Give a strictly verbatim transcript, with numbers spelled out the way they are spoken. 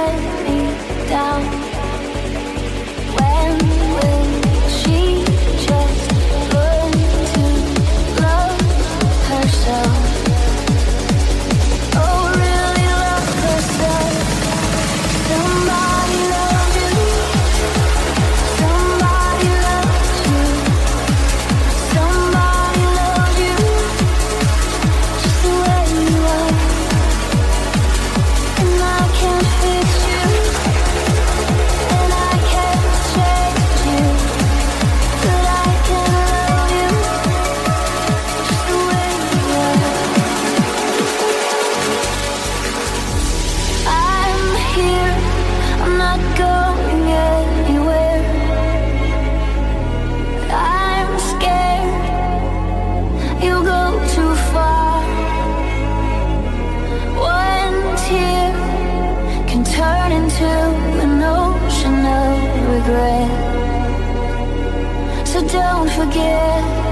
let me down? When will she just learn to love herself? Oh, really love herself. Somebody loves you. Somebody loves you. Somebody loves you just the way you are. And I can't fix you, and I can't change you, but I can love you just the way you are. I'm here, I'm not going anywhere. I'm scared you'll go too far. One tear can turn into an ocean of regret. So don't forget